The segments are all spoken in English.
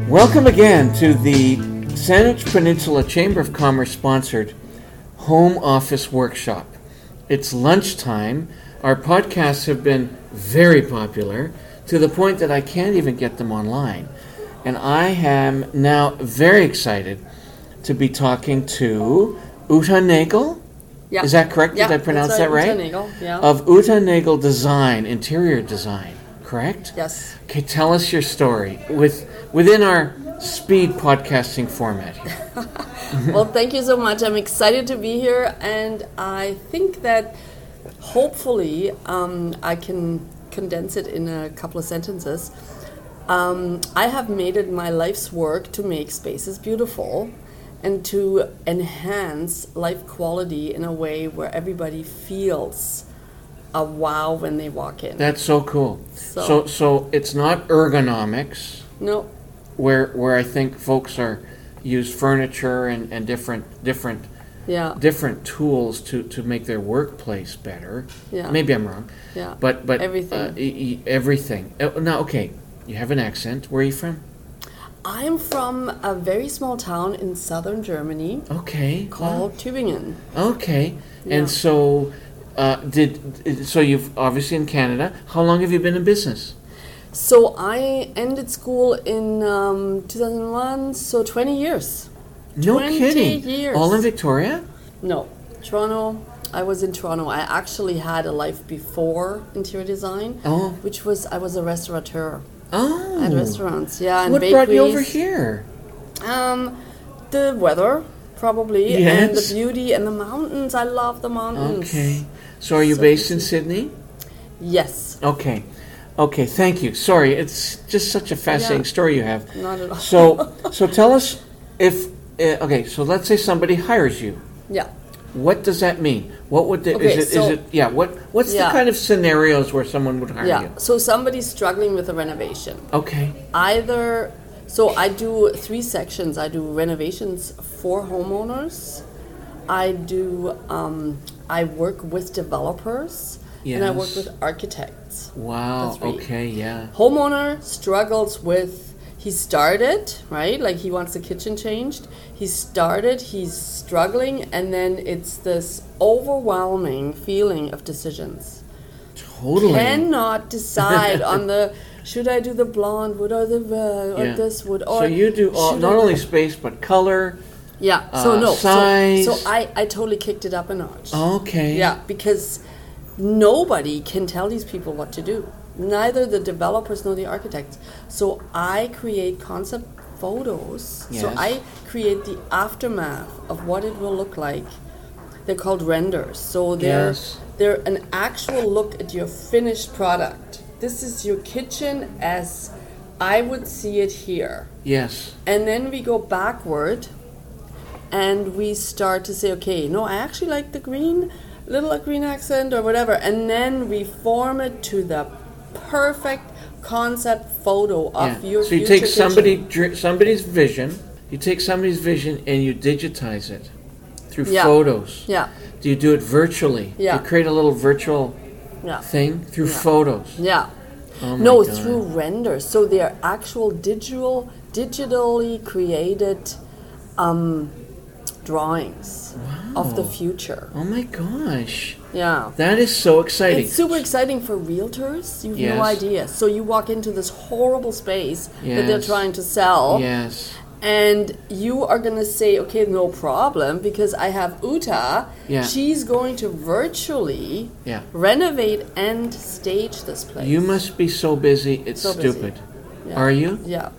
Welcome again to the Sandwich Peninsula Chamber of Commerce sponsored Home Office Workshop. It's lunchtime. Our podcasts have been very popular to the point that I can't even get them online. And I am now very excited to be talking to Uta Nagel. Yeah. Is that correct? Yeah, Did I pronounce that right? Uta Nagel, yeah. Of Uta Nagel Design, interior design, correct? Yes. Okay, tell us your story within our speed podcasting format here. Well, thank you so much. I'm excited to be here, and I think that hopefully I can condense it in a couple of sentences. I have made it my life's work to make spaces beautiful and to enhance life quality in a way where everybody feels a wow when they walk in. That's so cool. So it's not ergonomics. No. Where I think folks use furniture and different tools to make their workplace better. Yeah. Maybe I'm wrong. Yeah. But everything. Everything. Now, okay, you have an accent. Where are you from? I am from a very small town in southern Germany. Okay. Called Tübingen. Okay. Yeah. And so so you've obviously in Canada. How long have you been in business? So I ended school in 2001, so 20 years. No 20 kidding. years. All in Victoria? No, Toronto. I was in Toronto. I actually had a life before interior design, which was I was a restaurateur. Oh. At restaurants, yeah, and what bakeries. brought you over here? The weather, probably, yes. and the beauty and the mountains. I love the mountains. Okay. So are you based in Sydney? Yes. Okay. Okay, thank you. Sorry, it's just such a fascinating story you have. Not at all. So tell us if so let's say somebody hires you. Yeah. What does that mean? What would the what's the kind of scenarios where someone would hire you? Yeah. So somebody's struggling with a renovation. Okay. So I do 3 sections. I do renovations for homeowners. I work with developers. Yes. And I work with architects. Wow. Okay. Yeah. Homeowner struggles with, he started, right? Like he wants the kitchen changed. He's struggling, and then it's this overwhelming feeling of decisions. Totally. Cannot decide on should I do the blonde wood or the or this wood, or so you do not only space but color. Yeah. Size. So I totally kicked it up a notch. Okay. Yeah, because nobody can tell these people what to do. Neither the developers nor the architects. So I create concept photos. Yes. So I create the aftermath of what it will look like. They're called renders. So they're an actual look at your finished product. This is your kitchen as I would see it here. Yes. And then we go backward and we start to say, okay, no, I actually like the green, little green accent or whatever, and then we form it to the perfect concept photo of your So you future take somebody's vision, and you digitize it through photos. Yeah. Do you do it virtually? Yeah. You create a little virtual thing through photos. Yeah. Oh my God. Through renders. So they are actual digitally created drawings of the future. Oh my gosh. Yeah. That is so exciting. It's super exciting for realtors. You have no idea. So you walk into this horrible space that they're trying to sell. Yes. And you are going to say, okay, no problem, because I have Uta. Yeah. She's going to virtually renovate and stage this place. You must be so busy, it's so stupid. Busy. Yeah. Are you? Yeah.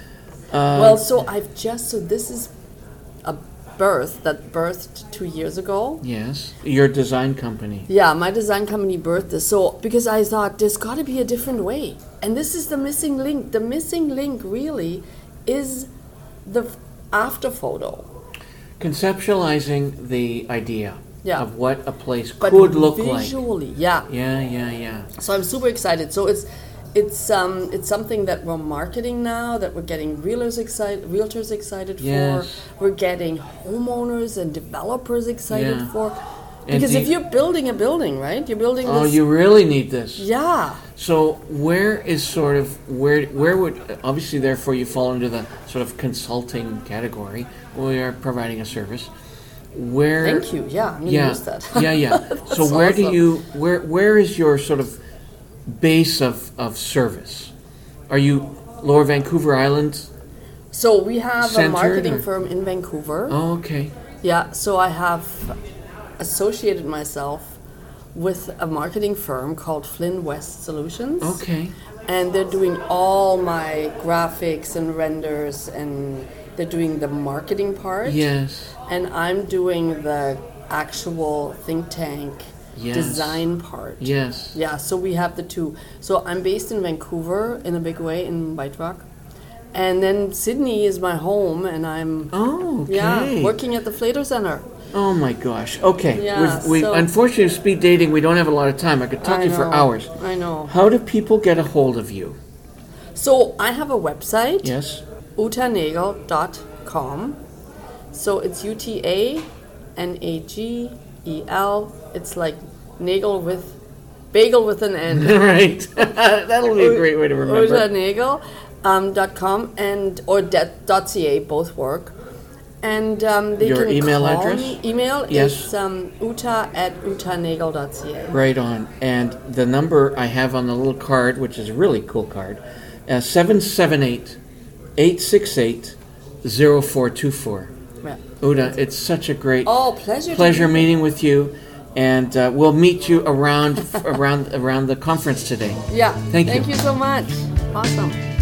So this is a birth that birthed 2 years ago. Yes. Your design company. Yeah, my design company birthed this. So, because I thought there's got to be a different way. And this is the missing link. The missing link really is the after photo. Conceptualizing the idea of what a place but could look like. Visually, yeah. Yeah. So I'm super excited. So it's something that we're marketing now, that we're getting realtors excited for. We're getting homeowners and developers excited for. And Because if you're building a building, right? You're building this. oh, you really need this. Yeah. So where is sort of where would obviously therefore you fall into the sort of consulting category? We are providing a service. Where? Thank you. Yeah, I'm gonna use that. yeah. So That's where do awesome. you where is your sort of base of service? Are you Lower Vancouver Island? So we have a Centered, marketing or- firm in Vancouver. Oh, okay. Yeah, so I have associated myself with a marketing firm called Flynn West Solutions. Okay. And they're doing all my graphics and renders, and they're doing the marketing part. Yes. And I'm doing the actual think tank Yes. design part. Yes. Yeah, so we have the two. So I'm based in Vancouver in a big way in White Rock. And then Sydney is my home, and I'm Oh, okay. working at the Flater Center. Oh my gosh. Okay. Yeah, we so- unfortunately, with speed dating, we don't have a lot of time. I could talk to you for hours. I know. How do people get a hold of you? So I have a website, Yes. utanagel.com. So it's UTANAGEL. It's like nagel with bagel with an N. Right. That'll be a great way to remember. utanagel.com and or .ca, both work. And they Your can email call address? me. Email Yes. is uta@utanagel.ca. Right on. And the number I have on the little card, which is a really cool card, 778-868-0424. Yeah. Uta, it's such a great Oh, pleasure. pleasure meeting with you, and we'll meet you around the conference today. Yeah. Thank you. Thank you so much. Awesome.